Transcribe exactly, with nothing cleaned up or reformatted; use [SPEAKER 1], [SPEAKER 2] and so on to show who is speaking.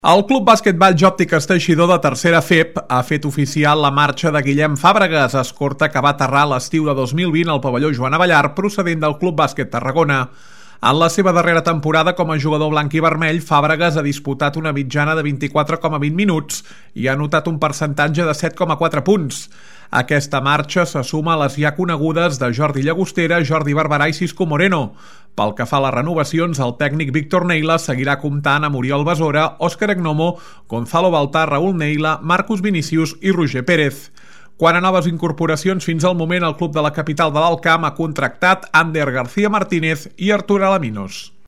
[SPEAKER 1] El Club Bàsquetball Òptiques Teixidor de tercera F E P ha fet oficial la marxa de Guillem Fàbregas, escorta que va aterrar l'estiu de dos mil vint al pavelló Joan Abellar, procedent del Club Bàsquet Tarragona. En la seva darrera temporada com a jugador blanc i vermell, Fàbregas ha disputat una mitjana de vint-i-quatre coma vint minuts i ha anotat un percentatge de set coma quatre punts. Aquesta marxa se suma a les ja conegudes de Jordi Llagostera, Jordi Barberà i Cisco Moreno. Pel que fa a les renovacions, el tècnic Víctor Neila seguirà comptant amb Oriol Besora, Òscar Agnomo, Gonzalo Baltà, Raúl Neila, Marcus Vinicius i Roger Pérez. Quant a noves incorporacions, fins al moment el club de la capital de l'Alt Camp ha contractat Ander García Martínez i Artur Alaminos.